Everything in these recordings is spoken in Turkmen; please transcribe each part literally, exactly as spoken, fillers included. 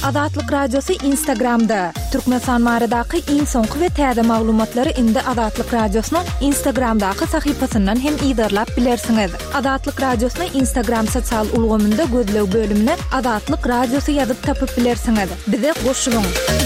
Azatlyk Radiosu Instagramda. Türkmenistan maradaky iň soňky we täze maglumatlary indi Azatlyk Radiosynyň Instagramdaky sahypasyndan hem ýerlap bilersiňiz. Azatlyk Radiosynyň Instagram sosial ulgamynda gözlew bölümine Azatlyk Radiosu ýazyp tapyp bilersiňiz. Bize goşulyň.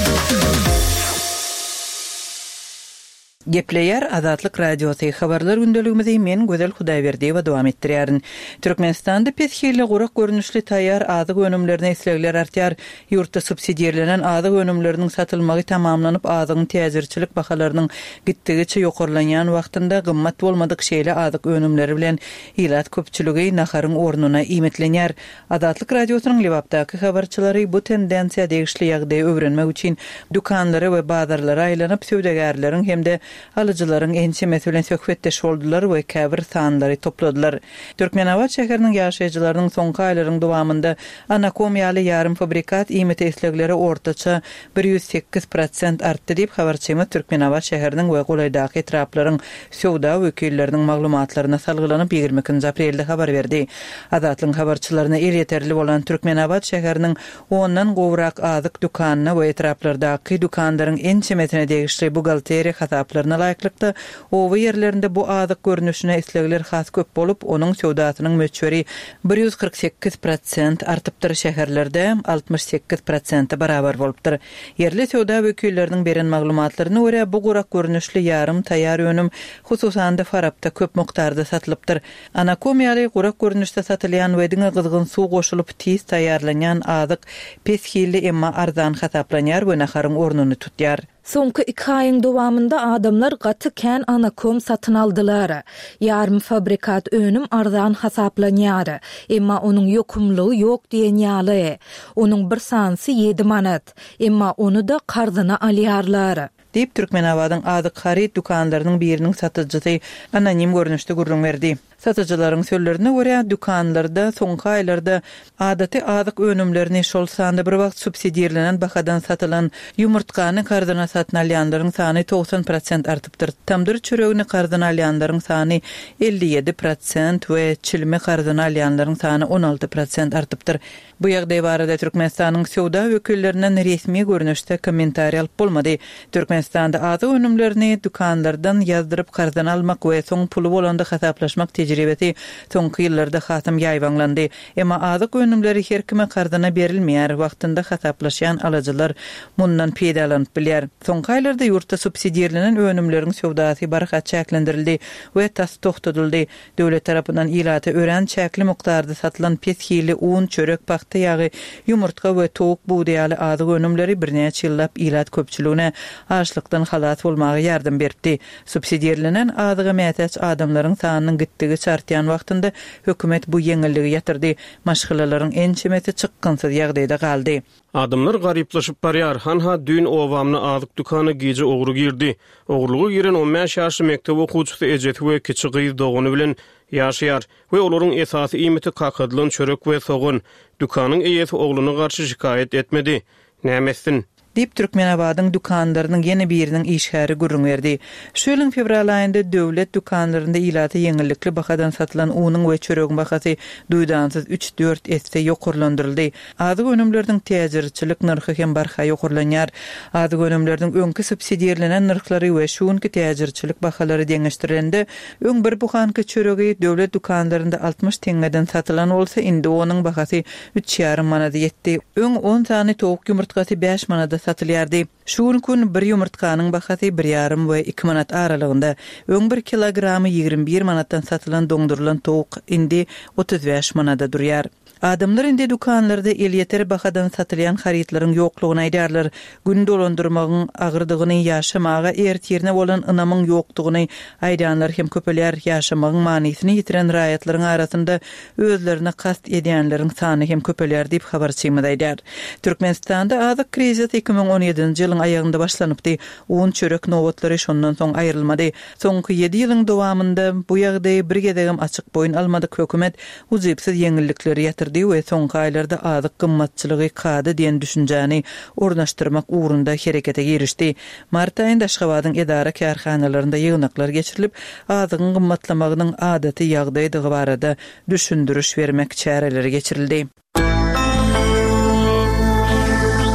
Gepleyer Azatlyk Radiosu habarlar gündeligimizi men Gözel Hudaýberdiýewa dowam etdirýärin. Türkmenistanda peshili gurak görnüşli taýýar azyk önümlerine islegler artýar. Ýurtda subsidiýalenen azyk önümleriniň satylmagy tamamlanyp azygyň täzirçilik bahalarynyň gitdigiçe ýokarlanýan wagtynda gymmat bolmadyk şeýle azyk önümleri bilen ýylat köpçüligi naharyň ornuna iýmetlenýär. Azatlyk Radiosynyň Lewapdaky habarçylary bu tendensiýa degişli ýagdaý öwrenmek üçin dukanlary we bazarlara aýlanyp söwdägärleriň hemde alıcıların ençe mesulen söhbetdeş boldular we käbir sanlary topladylar. Türkmenawat şäheriniň ýaşaýjylarynyň soňky aýlaryň dowamında anakomiýaly ýarym fabrikat iýmeti eslegleri ortaça bir ýüz sekiz prosent artdy diýip habarçymy Türkmenawat şäheriniň we golaýdaky etraplaryň söwda wekilleriniň maglumatlaryna salgylanyp ýigirme aprelde habar berdi. Azatlyň habarçylaryna el ýeterli bolan Türkmenawat şäheriniň ondan gowrak azyk dukanyna we etraplardaky dukanlaryň ençe metine degişli bugalteriýa hasaplarına laýyklykda owa ýerlerinde bu azyk görnüşine islegler has köp bolup onuň söwdasynyň möçberi bir ýüz kırk sekiz prosent artypdyr. Şäherlerde altmış sekiz prosent barabar bolupdyr. Yerli söwda wekilleriniň beren maglumatlaryna görä bu gurak görnüşli ýarym taýýar önüm hususanda Farabda köp mukdarda satylypdyr. Anakomiýaly gurak görnüşde satylýan we diňe gyzgyn suw goşulyp tiz taýýarlanýan azyk peshili emma arzan hasaplanýar we naharyň ornuny tutýar. Soňky iki aýyň dowamında adamlar gaty kän anakom satyn aldylar. Ýarym fabrikat önüm arzan hasaplanýar. Emma onuň ýokumlygy ýok diýen ýaly. Onuň bir sansy ýedi manat. Emma onu da karzyna alýarlar. Diýip Türkmenawadyň azyk harit dukanlarynyň biriniň satyjysy anonim görnüşde gurrun berdi. Satyjylaryň sözlerine görä dukanlarda soňky aýlarda adaty azyk önümlerini şol sanda bir wagt subsidiýalenen bahadan satylan ýumurtkany karzyna satyn alýanlaryň sany doksan prosent artypdyr. Tamdyr çöregini karzyna alýanlaryň sany elli ýedi prosent we çilme karzyna alýanlaryň sany on alty prosent artypdyr. Bu ýagdaý barada Türkmenistanyň söwda wekillerinden resmi görnüşde kommentariýa alyp bolmady. Türkmenistanda azyk önümlerini dukanlardan ýazdyryp karzyna almak we soň pulu bolanda hasaplaşmak tejribesi soňky ýyllarda hasam ýaýwanlandy. Emma azyk önümleri her kime karzyna berilmeýär. Wagtynda hasaplaşan alıjylar mundan peýdalanyp bilýär. Soňky aýlarda ýurtda subsidiýalenen önümleriň söwdasy barhat çäklendirildi we tas togtadyldy. Döwlet tarapyndan ýylaty ören çäkli mukdarda satylan peshili un, çörek, paxta ýagy, ýumurtka we towuk buğdaýaly azyk önümleri birnäçe ýyllap ýylat köpçüligine açlykdan halat bolmagy ýardam berdi. Subsidiýalenen azyga mätäç adamlaryň sanynyň gitdigi çartýan wagtynda hökümet bu ýeňilligi ýatyrdy. Maşgylalaryň ençemeti çykgynsyz ýagdaýda galdy. Adamlar garyplaşyp barýar. Hanha dün owamny azyk dukany gije ogry girdi. Ogrulygy giren on beş ýaşly mektep okuwçysy ejet we kiçi gyz dogany bilen ýaşaýar we olaryň esasy iýmeti kakadlyň çörek we sogun. Dukanyň eýesi ogluny garşy şikaýet etmedi. Nämesin? Diýip Türkmenawadyň dukanlarynyň ýene biriniň işgäri gurrun berdi. Şu ýylyň fevral aýynda döwlet dukanlarynda ýylaty ýeňillikli bahadan satylan unyň we çöregiň bahasy duýdansyz üç dört esse ýokurlandyryldy. Azyk önümleriniň täzirçilik narhy hem barha ýokurlanýar. Azyk önümleriniň öňkü subsidiýalenen narhlary we şuňky täzirçilik bahalary deňeşdirilende öň bir buhanky çöregi döwlet dukanlarynda altmış teňeden satylan bolsa indi onuň bahasy üç ýarym manat ýetdi. Öň on tane towuk ýumurtkasy beş manat satylýardy. Şu gün bir ýumurtkanyň bahasy bir ýarym we iki manat aralygynda. Öň bir kilogramy ýigirme bir manatdan satylan doňdurulan towuk indi otuz beş manada durýar. Adamlar indi dukanlarda el ýeter bahadan satylýan haritlaryň ýoklugyny aýdarlar. Gün dolandyrmagyň agyrdygyny ýaşamaga ertirne bolan ynamyň ýokdugyny aýdanlar hem köpelýär. Ýaşamagyň manysyny ýitiren raýatlaryň arasynda özlerine kast edýänleriň sany hem köpelýär diýip habarçymy aýdar. Türkmenistanda azyk krizis iki bin on ýedinji ýylyň aýagynda başlanypdy. Un, çörek nowatlary şondan soň aýrylmady. Soňky ýedi ýylyň dowamında bu ýagdaý bir gedegem açyk boýun almadyk hökümet uzipsiz ýeňillikleri ýatyrdy we soňky aýlarda azyk gymmatçylygy kady diýen düşünjäni ornaşdyrmak ugrunda herekete girişdi. Mart aýynda Aşgabatyň edara karhanalarynda ýygnaklar geçirilip, azygyň gymmatlamagynyň adaty ýagdaýdygy barada düşündürüş bermek çäreleri geçirildi.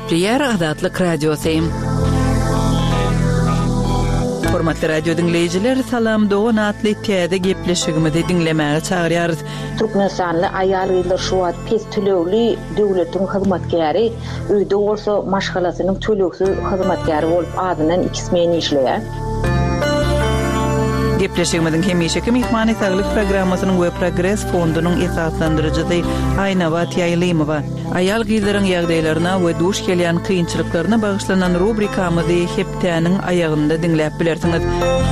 Gepleyer Azatlyk Radiosu. Hormatly radio dinleyijiler, salam dogan atly täze gepleşigimizi dinlemäge çagyrýarys. Türkmenistanly aýal gyzlar şu wagt pes tölegli döwletiň hyzmatgäri, öýde bolsa maşgalasynyň tölegsiz hyzmatgäri bolup adynyň ikismeni işleýär. Gepleşigimizin hemişeki mihmany saglyk programmasynyň we Progress fondunyň esaslandyrjysy Aýnawa Tiýaýlymowa aýal gyzlaryň ýagdaýlaryna we duş gelýän kynçylyklaryna bagyşlanan rubrikamyzy hepdäniň aýagynda dinläp bilersiňiz.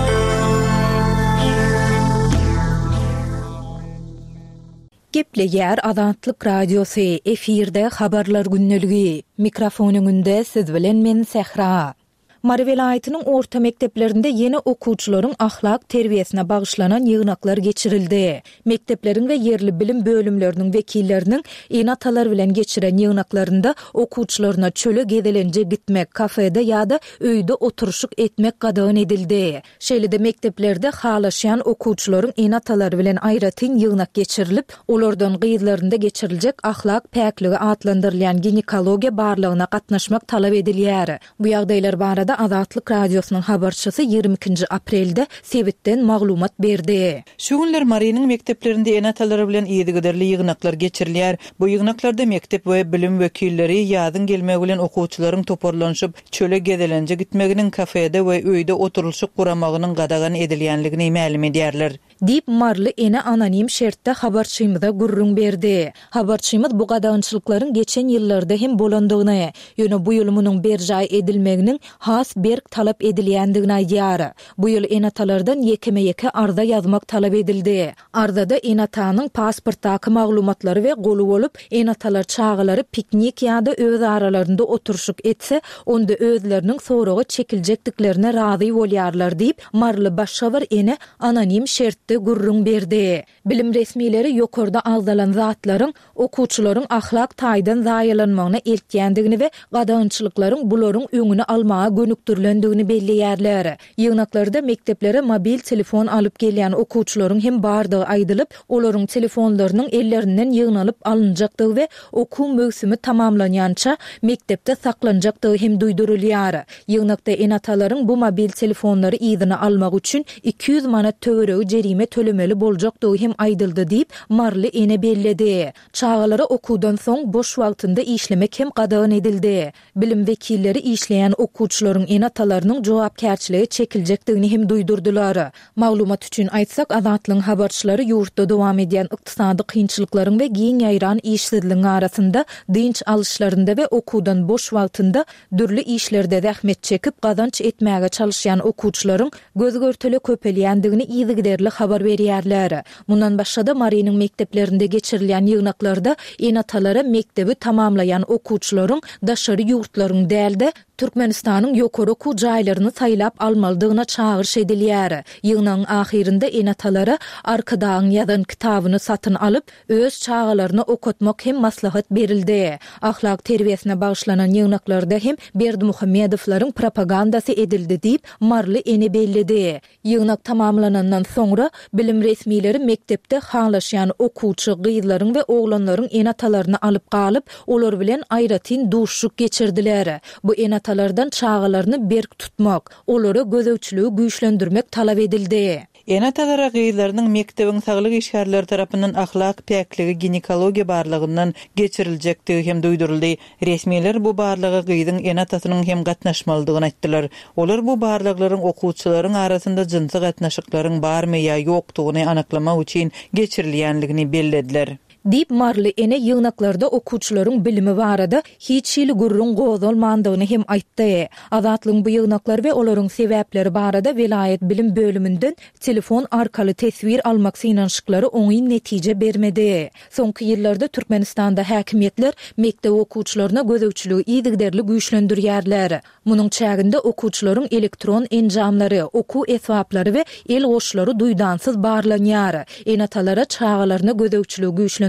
Gepleýär Azatlyk Radiosu efirde habarlar günneligi. Mikrofonuňynda siz bilen men Sehra. Mary welaýatynyň orta mekteplerinde ýene okuwçylaryň ahlak terbiýesine bagyşlanan ýygnaklar geçirildi. Mektepleriň we ýerli bilim bölümleriniň wekilleriniň enatalar bilen geçiren ýygnaklarynda okuwçylaryna çöle gedelenje gitmek, kafede ýa-da öýde oturuşyk etmek gadagyn edildi. Şeýlede mekteplerde halaşýan okuwçylaryň enatalary bilen aýratyn ýygnak geçirilip, olardan gyzlarynda geçiriljek ahlak päkligi adlandyrylýan ginekologiýa barlygyna gatnaşmak talap edilýär. Bu ýagdaýlar barada Azatlyk Radiosynyň habarçysy ýygrimi ikinji aprelde sebitden maglumat berdi. Şu günler Marynyň mekteplerinde enatalary bilen ýygyderli ýygnaklar geçirilýär. Bu ýygnaklarda mektep we bilim wekilleri ýazyň gelmegi bilen okuwçylaryň toparlanyşyp çöle gedelenje gitmeginiň, kafede we öýde oturulşyk guramagynyň gadagan edilýänligini ma'lum edýärler. Dip marly ene anonim şertde habarçymyza gurrun berdi. Habarçymyz bu gadagançylyklaryň geçen ýyllarda hem bolandygyny, ýöne bu ýyl munyň berjaý edilmeginiň has berk talap edilýändigini aýdýar. Bu ýyl enatalardan ýekeme-ýeke arda ýazmak talap edildi. Ardada enatanyň pasportdaky maglumatlary we goly bolup, enatalar çağılary piknik ýa-da öz aralarynda oturuşyk etse, onda özleriniň soragy çekiljekdiklerine razy bolýarlar diýip marly başşavar ene anonim şertde gurrun berdi. Bilim resmileri ýokarda aldalan zatlaryň okuwçylaryň ahlak taýdan zaýalanmagyna eltýändigini we gadagançylyklaryň bularyň öňüne almaga gönükdirilendigini belliýärler. Ýygnaklarda mekteplere mobil telefon alyp gelýän okuwçylaryň hem bardygy aýdylyp, olaryň telefonlarynyň ellerinden ýygnalyp alınjakdygy we okuw mögsümi tamamlanýança mektepde saklanjakdygy hem duýdurulýar. Ýygnakda enatalaryň bu mobil telefonlary ýygyny almak üçin iki yüz manat töweregi jerime tölemeli boljakdygy hem aýdyldy diýip marly ene belledi. Çağalary okuwdan soň boş wagtynda işlemek hem gadagan edildi. Bilim wekilleri işleýän okuwçylaryň enatalarynyň jogapkärçiligi çekiljekdigini hem duýdurdular. Maglumat üçin aýtsak, Azatlyň habarçylary ýurtda dowam edýän ykdysady kynçylyklaryň we giň ýaýran işsizligiň arasynda dynç alışlarynda we okuwdan boş wagtynda dürli işlerde zähmet çekip gazanç etmäge çalışýan okuwçylaryň gözgörtele köpelýändigini ýygyderli habar berýärler. Mundan başga Marynyň mekteplerinde geçirilýän ýygnaklarda enatalara mektebi tamamlayan okuwçylaryň daşary ýurtlaryň dälde Türkmenistanyň ýokary okuw jaýlaryny saýlap almalydygyna çağırş edilýär. Ýygynyň ahirinde enatalara arkadaň ýazan kitabyny satyn alyp, öz çağalaryny okutmak hem maslahat berildi. Ahlak terbiýesine bagyşlanan ýygnaklarda hem Berdimuhammedowylaryň propagandasy edildi diýip marly ene belledi. Ýygnak tamamlanandan soňra bilim resmileri mektepde halaşýan okuwçy gyzlaryň we oglanlaryň enatalaryny alyp galyp, olar bilen aýratyn duşşuk geçirdiler. Bu enatalardan çağalaryny berk tutmak, olary gözewçiligi güýçlendirmek talap edildi. Enatalara gyzlarynyň mektebiň saglyk işgärleri tarapyndan ahlak päkligi ginekologiýa barlygyndan geçiriljekdigi hem duýduruldy. Resmiler bu barlygy gyzyň enatasynyň hem gatnaşmalydygyny aýtdylar. Olar bu barlyklaryň okuwçylaryň arasynda jinsy gatnaşyklaryň barmy ýa ýokdugyny anaklamak üçin geçirilýänligini bellediler. Dip marly ene ýygnaklarda okuwçylaryň bilimi barada hiç ýyly gurrun gozalmandygyny hem aýtdy. Azatlyň bu ýygnaklar we olaryň sebäpleri barada vilayet bilim bölümünden telefon arkaly tesvir almak synanşyklary oňy netije bermedi. Soňky ýyllarda Türkmenistanda häkimetler mektep okuwçylaryna gözewçiligi ýygyderli güýçlendirýärler. Munyň çäginde okuwçylaryň elektron enjamlary, okuw esbaplary we el goşlary duýdansyz barlanýar. Enatalara çağalaryna gözewçiligi güýçlendirýär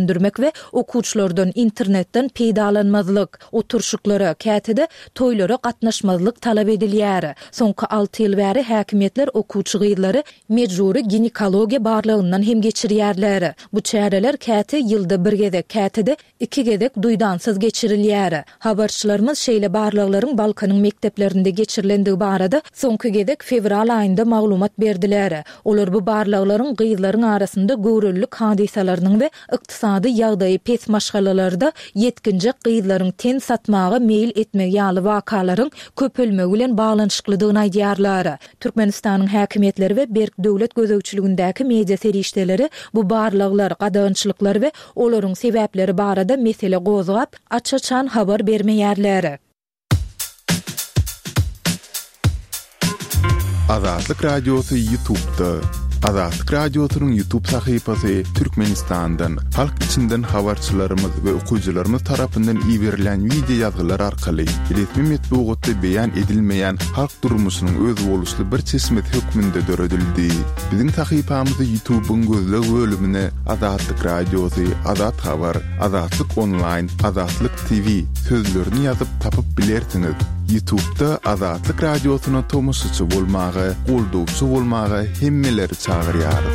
söndürmek we okuwçylardan internetden peýdalanmazlyk, oturşyklary, kätede toýlara gatnaşmazlyk talap edilýär. Soňky alty ýyl bäri häkimetler okuwçy gyýdlary mejburi ginekologiýa barlygyndan hem geçirýärler. Bu çäreler käte ýylda bir gezek, kätede iki gezek duýdansyz geçirilýär. Habarçylarymyz şeýle barlyklaryň Balkanyň mekteplerinde geçirilendigi barada soňky gezek fevral aýynda maglumat berdiler. Olar bu barlyklaryň gyýdlaryň arasynda göwrüllik hadisalarynyň we ykdysady ýagdaýy pes maşgalalarda yetkinjek gyýdlaryň ten satmagy meýil etmek ýaly wakalaryň köpelmegi bilen baglanyşyklydygyny aýdýarlar. Türkmenistanyň häkimetleri we Berk döwlet gözegçiligindäki media serişdeleri bu barlyklar, gadançylyklar we olaryň sebäpleri barada mesele gozgap, açaçan habar bermeýärler. Azatlyk Radiosu YouTube'da. Azatlyk Radiosu'nun YouTube sahypasy Türkmenistan'dan, halk içinden habarçylarymyz we okuwçylarymyz tarapyndan iýerilen video ýazgylar arkaly resmi metbuatda beýan edilmeýän halk durmuşynyň öz boluşly bir çeşmet hökmünde döredildi. Biziň sahypamyzy YouTube'un gözleg bölümine Azatlyk Radiosu, Azat Habar, Azatlyk Online, Azatlyk T V sözlerini ýazyp tapyp bilersiňiz. YouTube'da Azatlyk Radiosu'na tomuşçy bolmagy, goldowçy bolmagy hemmeleri çağırýarys.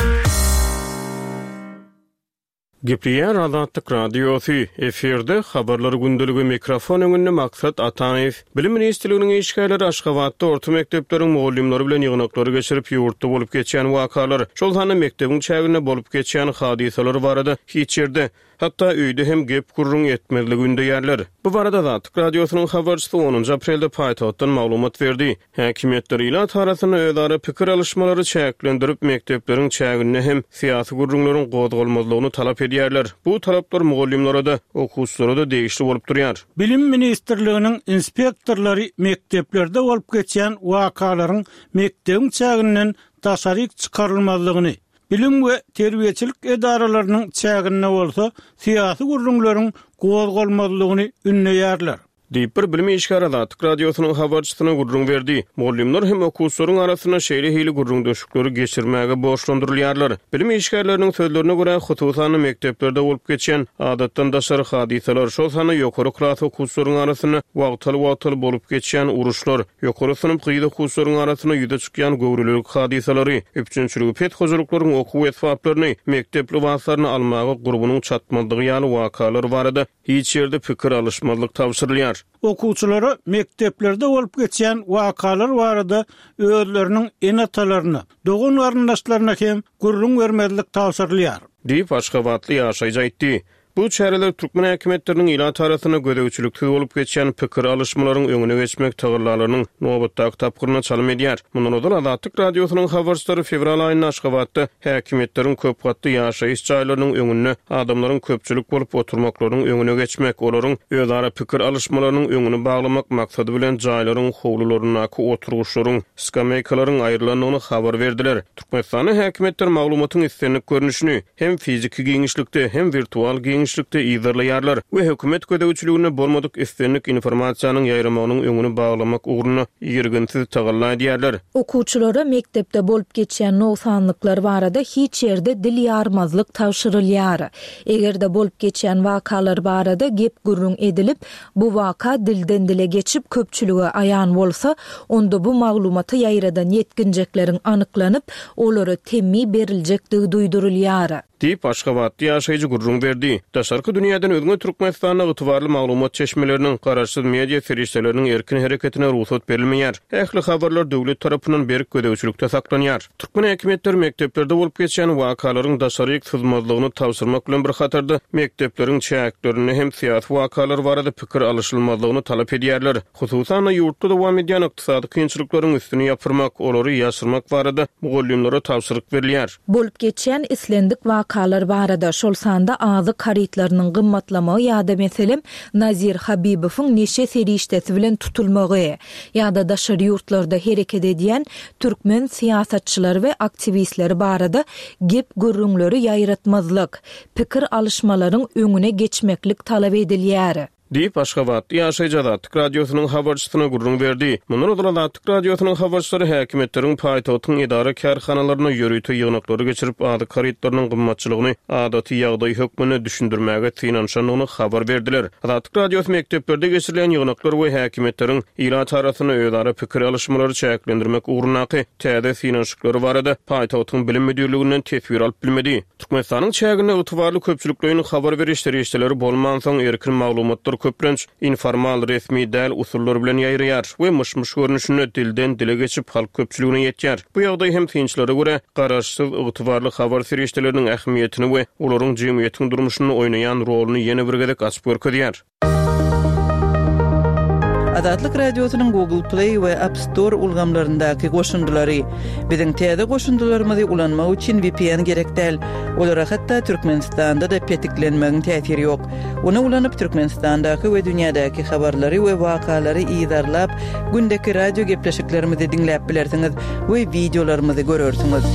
Gepriýär Azatlyk Radiosu eferde habarlary gündeligi mikrofon öňünde maksat Ataýew Bilim Ministrliginiň işgärleri Aşgabatda orta mekdepleriň mugallimleri bilen ýygnaklary geçirip ýurtda bolup geçýän wakalar, şol hany mekdebiň çägine bolup geçýän hadisalar barada hiç ýerde hatta öýde hem gep gurrun etmezliginde ýerler. Bu barada Azatlyk Radiosunyň habarçysy onuncu aprelde paýtagtdan maglumat berdi. Häkimetler ila tarasyna özara pikir alışmalary çäklendirip mekdepleriň çägine hem syýasy gurrunlaryň gozgalmazlygyny talap edýärler. Bu talaplar mugallimlere da, okuwçylara da degişli bolup durýar. Bilim Ministrliginiň inspektorlary mekdeplerde bolup geçýän wakalaryň mekdebiň çäginden daşaryk çykarylmazlygyny, bilim we terbiýeçilik edaralarynyň çägine bolsa syýasy gurrunlaryň gozgalmazlygyny ünleýärler. Diýip bir bilim işgärleri Azatlyk Radiosunyň habarçysyna gurrun berdi. Mugallimler hem okuwçylaryň arasyna şeýle hili gurrun döşükleri geçirmäge borçlandyrylýarlar. Bilim işgärleriniň sözlerine görä, hususan mekdeplerde bolup geçen adatdan daşary hadisalar, şol sany ýokary klas okuwçylaryň arasyna wagtaly-wagtaly bolup geçen uruşlar, ýokary synyp gyýda okuwçylaryň arasyna ýüze çykýan gowruluk hadisalary, üçinçiligi pet hojalyklaryň okuw etbaplaryny, mektepli wagtlaryny almagy gurbunyň çatmandygy ýaly wakalar barada hiç ýerde pikir alışmazlyk tapşyrylýar. Okuwçylara mekteplerde bolup geçýän wakalar barada özleriniň enatalaryna, dogun garyndaşlaryna hem gurrun bermezlik tapşyrylýar. Diýip Aşgabatly ýaşaýjy aýtdy. Bu çäreler Türkmen häkimetleriniň ila tarasyna gödegçilikde bolup geçýän pikir alışmalaryň öňüne geçmek taýýarlarynyň nobatdaky tapgyryna çalym edýär. Mundan öňe Azatlyk Radiosunyň habarçylary fevral aýynda Aşgabatda häkimetleriň köp gatly ýaşaýyş jaýlarynyň öňüne, adamlaryň köpçülik bolup oturmaklarynyň öňüne geçmek, olaryň özara pikir alışmalarynyň öňüne baglamak maksady bilen jaýlaryň howlularynaky oturuşlaryň, skameykalaryň aýrylanyny habar berdiler. Türkmenistany häkimetler maglumatyň istenlik görnüşini hem fiziki giňişlikde hem virtual giňişlikde ýerler we hökümet gödegçiligine bolmadyk istenlik informasiýanyň ýaýramagynyň öňüne baglamak ugruna ýergensiz tagalla edýärler. Okuwçylara mektepde bolup geçýän noksanlyklar barada hiç ýerde dil ýarmazlyk tapşyrylýar. Egerde bolup geçýän wakalar barada gep gurrun edilip, bu waka dilden dile geçip köpçülige aýan bolsa, onda bu maglumaty ýaýradan yetkinjekleriň anyklanyp, olary temmi beriljekdigi duýdurulýar. Diýip Aşgabatda ýaşaýjy gurrun berdi. Daşarky dünýäden özüňe Türkmenistanyna ýytybarly maglumat çeşmeleriniň garaşsyz media serişdeleriniň erkin hereketine ruhsat berilmeýär. Ähli habarlar döwlet tarapyndan berk gödegçilikde saklanýar. Türkmen häkimetleri mekteplerde bolup geçýän wakalaryň daşaryk syzmazlygyny tapşyrmak bilen bir hatarda mektepleriň çäklerini hem syýasy wakalar barada pikir alışylmazlygyny talap edýärler. Hususan ýurtda dowam edýän ykdysady kynçylyklaryň üstüne ýapyrmak, olary ýaşyrmak barada mugallimlere tapşyryk berilýär. Bolup geçýän islendik wakalar barada şol sanda azy karytlarynyň gymmatlamagy ýa-da meselem Nazir Habibowyň neşe serişdesi bilen tutulmagy ýa-da daşary ýurtlarda hereket edýän türkmen siýasatçylary we aktivistleri barada gep gurrunlary ýaýratmazlyk, pikir alışmalaryň öňüne geçmeklik talap edilýär. Deyip Aşgabat ýaşaýjy Azatlyk radiosynyň habarçysyna gurrun berdi. Mundan öňe Azatlyk radiosynyň habarçylary häkimetleriň paýtagtyň idara karhanalarına ýörüýte ýygnaklary geçirip ady karytlarynyň gymmatçylygyny adaty ýagdaý hökmüne düşündirmäge tynanşanyny habar berdiler. Azatlyk radiosy mekdepleri geçirilen ýygnaklar we häkimetleriň ila tarasyny özara pikir alışmalary çäklendirmek ugrunaqy täze tynanşyklary barada paýtagtyň bilim müdürliginden tesbir alyp bilmedi. Türkmenistanyň çägine ýetwarly köpçülikleriniň habar berişleri işleri bolman soň erkin maglumatlar köplenç informal resmi däl usullar bilen ýaýraýar we myş-myş görnüşini dilden dile geçip halk köpçüligine ýetýär. Bu ýagdaý hem tynçlara görä garaşsyz ýetwarly habar berişleriniň ähmiýetini we olaryň jemgyýetiň durmuşyny oýnaýan roluny ýene bir gezek açyp görkezýär. Azatlyk radiosynyň Google Play we App Store ulgamlaryndaky goşundylary biziň täze goşundylarymyzy ulanmak üçin V P N gerek däl. Olara hatda Türkmenistanda da petiklenmegiň täsiri ýok. Onu ulanyp Türkmenistandaky we dünýädäki habarlary we wakalary ýydarlap gündäki radio gepleşiklerimizi dinläp bilersiňiz we videolarymyzy görersiňiz.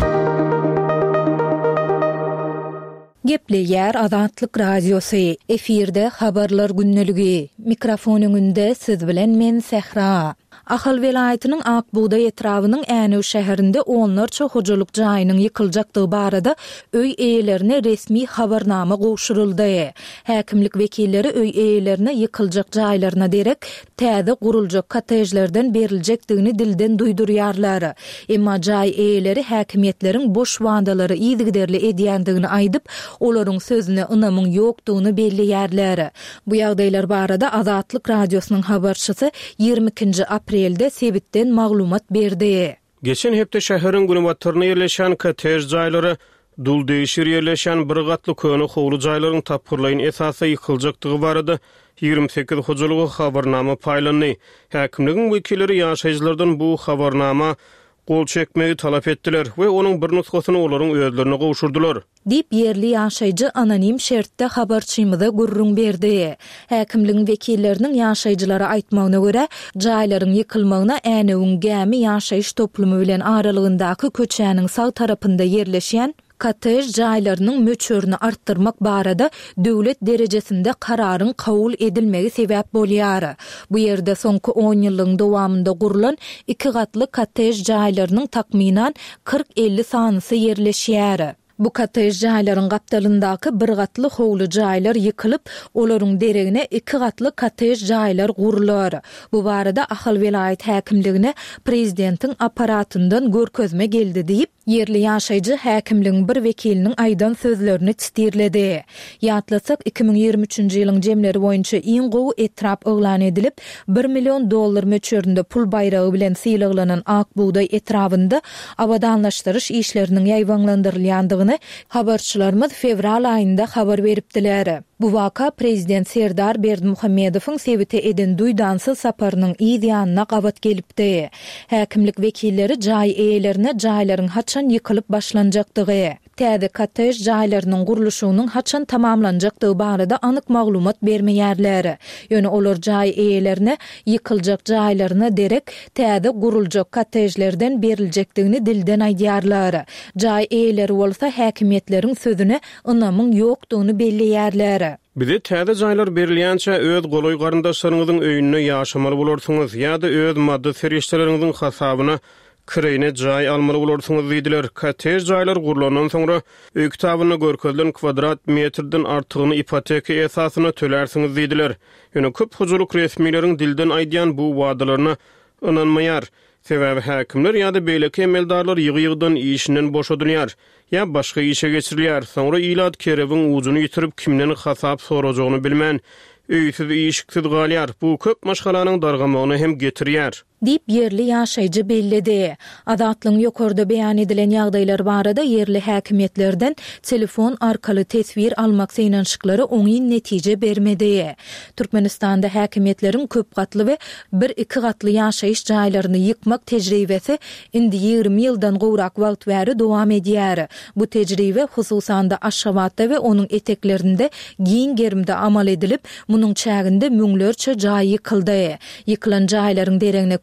Gepleýär Azatlyk radiosy. Efirde habarlar günneligi. Mikrofon öňünde siz bilen men Sehra. Ahal welaýatynyň Akbuğday etrawynyň Änew şäherinde onlarça hojalyk jaýynyň ýykyljakdygy barada öý eýelerine resmi habarnama goşuruldy. Häkimlik wekilleri öý eýelerine ýykyljak jaýlaryna derek täze guruljak kotejlerden beriljekdigini dilden duýdurýarlar. Emma jaý eýeleri häkimiýetleriň boş wandalary ýygyderli edýändigini aýdyp, olaryň sözüne ynamyň ýokdugyny belliýärler. Bu ýagdaýlar barada Azatlyk radiosynyň habarçysy ýygrimi ikinji aprelde sebitten maglumat berdi. Geçen hepde şäheriň günüwatlaryna ýerleşen kotej jaýlary dul değişir ýerleşen bir gatly köni howlu jaýlaryň tapgyrlaryň esasy ýykyljakdygy barada ýygrimi sekiz hojalygy habarnama paýlandy. Häkimligiň wekilleri ýaşaýjylardan bu habarnama gol çekmegi talap etdiler we onuň bir nusgasyny olaryň özlerine gowşurdular. Dip yerli ýaşaýjy anonim şertde habarçymyza gurrun berdi. Häkimligiň wekilleriniň ýaşaýjylara aýtmagyna görä, jaýlaryň ýykylmagyna Änewiň gämi ýaşaýyş toplumy bilen aralygyndaky köçäniň sag tarapynda ýerleşýän kotej jaýlarynyň möçörüni artdyrmak barada döwlet derejesinde kararyň kabul edilmegi sebäp bolýar. Bu ýerde soňky on ýylyň dowamında gurulan iki gatly kotej jaýlarynyň takminan kırk elli sanysy ýerleşýär. Bu kotej jaýlaryň gapdalyndaky bir gatly howlu jaýlar ýykylyp, olaryň deregine iki gatly kotej jaýlar gurular. Bu barada Ahal welaýat häkimligine prezidentiň aparatyndan görkezme geldi diýip yerli ýaşaýjy häkimligiň bir wekiliniň aýdan sözlerini çistirledi. Ýatlasak iki ming ýygrimi üçinji ýylyň jemleri boýunça iň gowy etrap oglan edilip bir million dollar möçöründe pul bayragy bilen sylaklanan Akbuğday etrawynda abadanlaşdyryş işleriniň ýaýwanlandyrylýandygyny habarçylarymyz fevral aýynda habar beripdiler. Bu waka prezident Serdar Berdimuhammedowyň sebite eden duýdansy saparynyň ýa-ýanyna gabat gelipdi. Häkimlik wekilleri jaý eýelerine jaýlaryň haçan ýykylyp başlanjakdygy, täze kotej jaýlarynyň guruluşynyň haçan tamamlanjakdygy barada anyk maglumat bermeýärler. Ýöne olar jaý eýelerine ýykyljak jaýlaryna derek täze guruljak kotejlerden beriljekdigini dilden aýdýarlar. Jaý eýeleri bolsa häkimiýetleriň sözüne ynamyň ýokdugyny belliýärler. Bize täze jaýlar berilýänçe öz goloý garyndaşlaryňyzyň öýünde ýaşamaly bolarsyňyz ýa-da öz maddi serişdeleriňiziň hasabyna kireyne jaý almaly bolarsyňyz diýdiler. Kotej jaýlar gurulandan soňra öý kitabyna görkezlen kvadrat metrden artygyny ipoteka esasyna tölersiňiz diýdiler. Ýöne köp hojalyk resmiýleriň dilden aýdýan bu wadalaryna ynanmaýar. Sebäbi häkimler ýa-da beýleki emeldarlar ýygy-ýygydan işinden boşadylýar. Ya başga işe geçirilýär. Soňra ilad kerebiň ujuny ýitirip kimden hasap sorajagyny bilmän, öýsiz işiksiz galýar. Bu köp maşgalanyň dargamagyny hem getirýär. Dip yerli ýaşaýjy bellidi. Azatlyň ýokarda beýan edilen ýagdaýlar barada yerli häkimiýetlerden telefon arkaly tesbir almak synanşyklary oňy netije bermedi. Türkmenistanda häkimiýetleriň köp gatly we bir iki gatly ýaşaýyş jaýlaryny ýykmak tejribesi indi ýygrimi ýyldan gowrak wagt bäri dowam edýär. Bu tejribe hususan da Aşgabatda we onuň eteklerinde giň gerimde amal edilip, munyň çäginde müňlerçe jaý ýykyldy. Ýykylan jaýlaryň deregine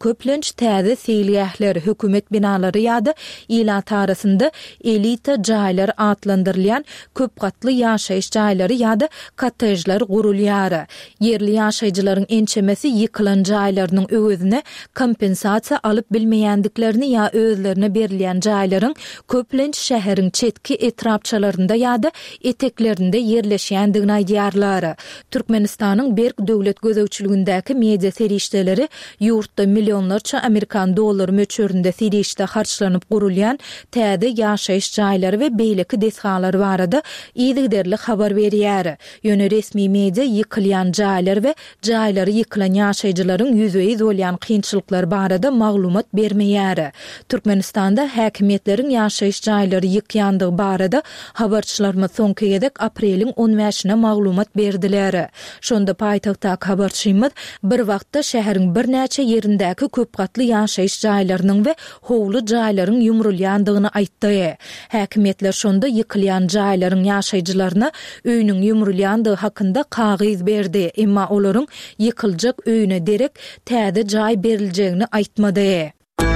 köplenç täze seýilgähleri, hökümet binaları ýa-da ilat arasynda elita jaýlar atlandyrylýan köp gatly ýaşaýyş jaýlary ýa-da kottejler gurulýar. Yerli ýaşaýjylaryň ençemesi ýykylan jaýlarynyň özüne kompensasiýa alyp bilmeýändiklerini ýa özlerine berilýän jaýlaryň köplenç şäheriň çetki etrapçalarynda ýa-da eteklerinde yerleşýändigini aýdýarlar. Türkmenistanyň Berk döwlet gözegçiligindäki media serişdeleri ýurtda millionlarça Amerikan dollary möçöründe serişde harçlanyp gurulýan täze ýaşaýyş jaýlary we beýleki deshalary barada ýygyderli habar berýär. Ýöne resmi media ýykylýan jaýlar we jaýlary ýykylan ýaşaýjylaryň ýüzüňiz bolýan kynçylyklar barada maglumat bermeýär. Türkmenistanda häkimetleriň ýaşaýyş jaýlary ýykýandygy barada habarçylarma soňky gedek apreliň on beşine maglumat berdiler. Şonda paýtagtdaky habarçymyz bir wagtda şäheriň bir näçe ýerindäki köp gatly ýaşaýyş jaýlarynyň we howly jaýlaryň ýumrulýandygyny aýtdy. Häkimetler şonda ýykylýan jaýlaryň ýaşaýjylaryna öýüniň ýumrulýandygy hakynda kagyz berdi, emma olaryň ýykyljak öýüne derek täze jaý beriljegini aýtmady.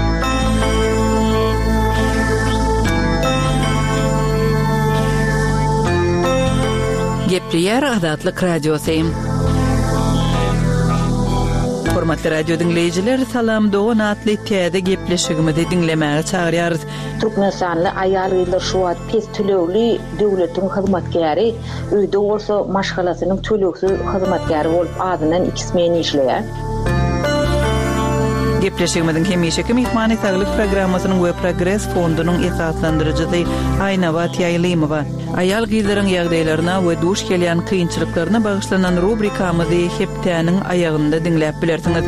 Gepleýär Azatlyk Radiosu. Hormatly radio dinleyijiler, salam dogan atly täze gepleşigimizi dinlemäge çagyrýarys. Türkmenistanly aýal gyzlar şu wagt pes tölegli döwletiň hyzmatkäri, öýde bolsa maşgalasynyň töleksiz hyzmatkäri bolup adynan ikismen işleýär. Gepleşigimizin hemişeki mehmany saglyk programmasynyň we Progress fondunyň esaslandyrjysy Aýnawat Ýaýlymowa. Aýal gyzlaryň ýagdaýlaryna we duş gelýän kynçylyklaryna bagyşlanan rubrikamyzy hepdäniň aýagynda dinläp bilersiňiz.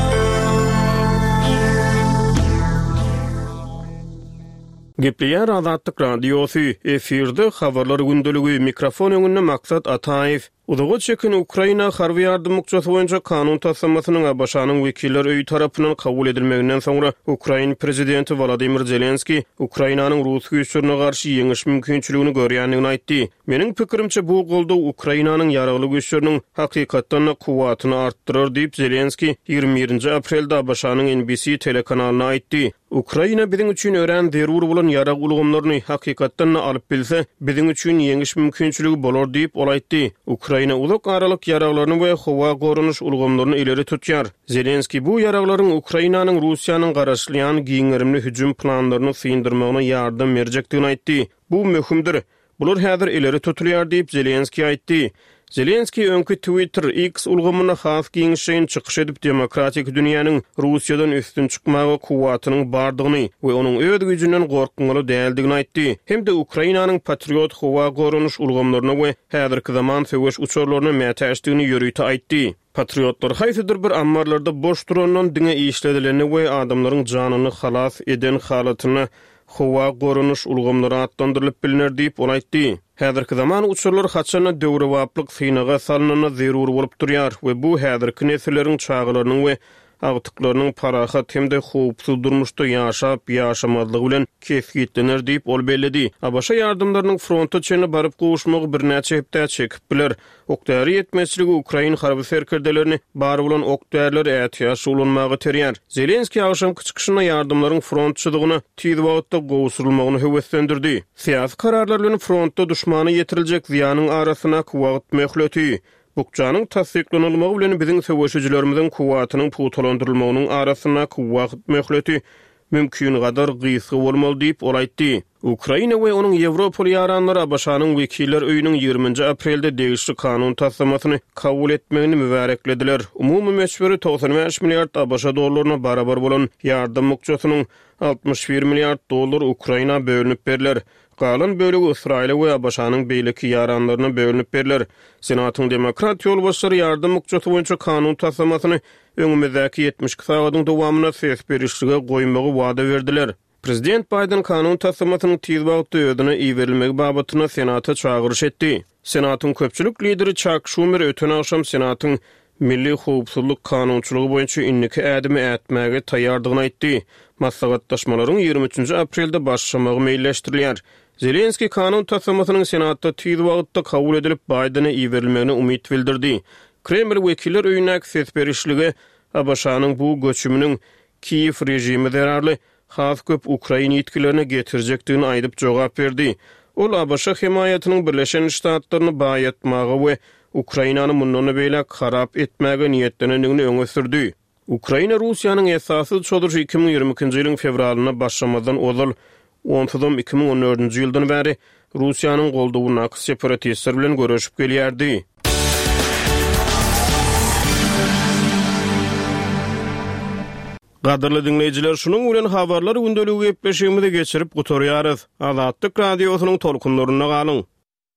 Gepleýär Azatlyk Radiosu efirde habarlar gündöligi mikrofon öňünde Maksat Ataýew. Udagy çekin Ukraina harby ýardym mukjasy boýunça kanun tasamasynyň Abaşanyň wekiller öýü tarapyndan kabul edilmeginden soňra Ukraina prezidenti Volodymyr Zelenski Ukrainanyň Rus güýçlerine garşy ýeňiş mümkinçiligini görýändigini aýtdy. Meniň pikirimçe bu golda Ukrainanyň ýaragly güýçleriniň hakykatdan kuwatyny artdyrar diýip Zelenski ýygrimi birinji aprelde Abaşanyň N B C telekanalyna aýtdy. Ukraina biziň üçin ören derur bolan ýarag ulgamlaryny hakykatdan alyp bilse, biziň üçin ýeňiş mümkinçiligi bolar diýip ol aýtdy. Ukraina ulak aralyk ýaraglaryny we howa gorunuş ulgamlaryny ileri tutýar. Zelenski bu ýaraglaryň Ukrainanyň Russiýanyň garaşlyan giňerimli hüjüm planlaryny syndyrmagyna ýardam berjekdigini aýtdy. Bu möhümdir. Bular häzir ileri tutulýar diýip Zelenski aýtdy. Zelenski öňkü Twitter X ulgamyna has giňişin çykyş edip demokratik dünýäniň Russiýadan üstün çykmagy kuwatynyň bardygyny we onuň öz güýjünden gorkunly däldigini aýtdy. Hemde Ukrainanyň patriot howa gorunuş ulgamlaryna we häzirki zaman söwüş uçurlaryna mätäşdigini ýörüýte aýtdy. Patriotlar haýsydyr bir ammarlarda boş durandan diňe işledilerini we adamlaryň janyny halas eden halatyny howa gorunuş ulgamlary atlandyrylyp bilinir diýip ol aýtdy. Häzirki zaman uçurlar haçana döwre waplyk synaga salnana zerur bolup durýar we bu häzirki nesilleriň çağlarynyň we agtyklarynyň parahat hemde howpsuz durmuşda ýaşap ýaşamazlygy bilen kesgitlenir diýip ol bellidi. Abaşa ýardymlarynyň fronta çene baryp gowuşmagy bir näçe hepde çekip biler. Okdary ýetmezçiligi Ukraina harby serkerdelerini bary bolan okdärler ätýaş ulanmagy terýär. Zelenski agşamky çykyşyna ýardymlaryň frontçylygyna tiz wagtda gowuşulmagyny höwetlendirdi. Siýasy kararlar bilen frontda düşmany ýetiriljek ziýanyň arasyna kuwat möhleti. Bukjanyň tasdiklanylmagy bilen biziň söwüşçilerimiziň kuwatynyň putalandyrylmagynyň arasyna kuwat möhleti mümkin gadar gysga bolmaly diýip ol aýtdy. Ukraina we onuň Ýewropa ýaranlary Abaşanyň wekiller öýüniň ýygrimiňji aprelde degişli kanun tasdamasyny kabul etmegini mübareklediler. Umumy meşberi doksan beş milliard Abaşa dollaryna barabar bolan ýardym mukjasynyň altmış bir milliard dollar Ukraina bölünip beriler. Galan bölegi Israýla we Abaşanyň beýleki ýaranlaryna bölünip beriler. Senatyň demokrat ýol başçylary ýardym mukjasy boýunça kanun tasdamasyny öňümizdäki yetmiş sagatyň dowamyna ses berişlige goýmagy wada berdiler. Prezident Biden kanun tasdamasynyň tiz wagtda ödüne iýerilmegi babatyna Senata çagyryş etdi. Senatyň köpçülik lideri Chuck Schumer öten akşam Senatyň milli howpsuzlyk kanunçylygy boýunça inniki ädimi ätmäge taýýardygyny aýtdy. Maslahatdaşmalaryň ýygrimi üçinji aprelde başlamagy meýilleşdirilýär. Zelenski kanun tasdamasynyň Senatda tiz wagtda kabul edilip Biden'a iýerilmegine umyt bildirdi. Kreml wekiller öýündäki ses berişligi Abaşanyň bu göçüminiň Kiev rejimi zerarly has köp Ukraina ýetkilerine getirjekdigini aýdyp jogap berdi. Ol A B Ş himayatynyň Birleşen Ştatlaryny baýatmagy we Ukrainany mundan beýle harap etmäge niýetlenigini öňe sürdi. Ukraina Russiýanyň esasy çodur iki bin ýygrimi ikinji ýylyň fevralyna başlamadan ozal onsuzam iki bin on dördünji ýyldan bäri Russiýanyň goldawyna separatistler bilen görüşip gelýärdi. Gaderly dinleyijiler, şunun bilen habarlar gündöligi gepleşigimizi geçirip gutorýarys. Azatlyk radiosynyň tolkunlaryna galyň.